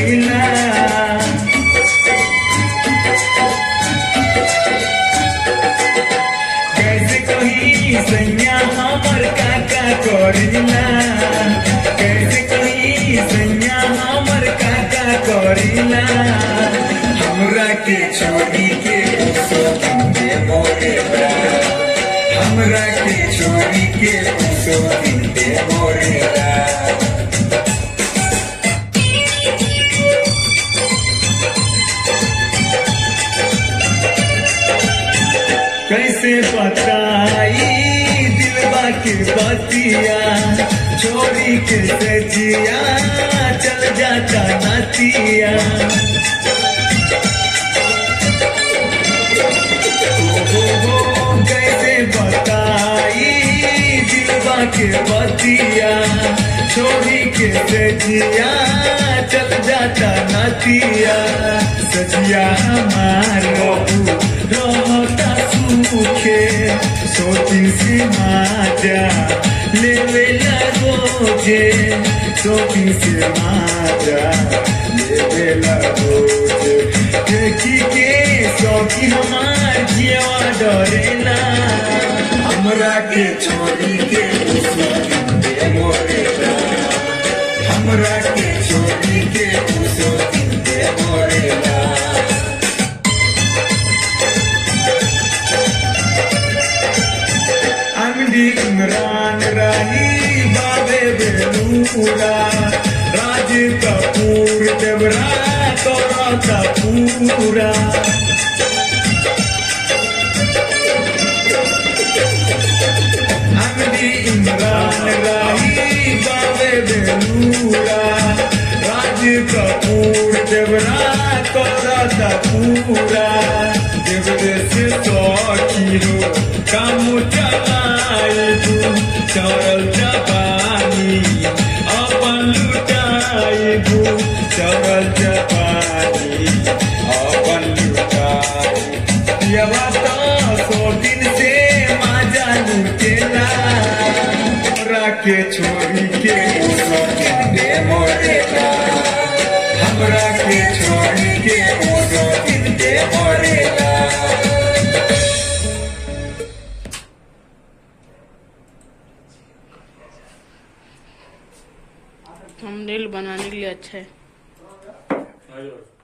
करीला। कैसे कहीं सैया हमर काका करीला, कैसे कहीं सैया हमर काका करीला। हमरा के छोड़ी के सोचिंदे मोरेला, हमरा के छोड़ी के सोचिंदे मोरेला। कैसे बताई दिलवा के बतिया, छोड़ी के सजिया चल जाता नातिया। कैसे बताई दिलवा के बतिया, छोड़ी के सजिया चल जाता नातिया। सजिया हमारा रहता सूखे, सोचिन से माजा लेवेला रोजे, सोचिन से माजा लेवेला रोजे। देखी के सौखी हमार जियवा डरेला, हमरा के छोड़ी के सोचिंदे मोरेला, हमरा के छोड़ी के सोचिंदे मोरेला। इमरान राही बाबे बेलूरा, राज कपूर देवरा तोरा का पूरा। इमरान राही बाबे बेलूरा, राज कपूर देवरा तोरा का पूरा। देवरे से सौखी हो काम चलाइबू, चढ़ल जवानी अपन लुटाइबू, चढ़ल जवानी अपन लुटाइबू। यवा तो 100 दिन से माजा लुटेला, हमरा के छोड़ी के सोचिंदे मोरेला, हमरा के छोड़ी के सोचिंदे मोरेला। थंबनेल बनाने के लिए अच्छा है।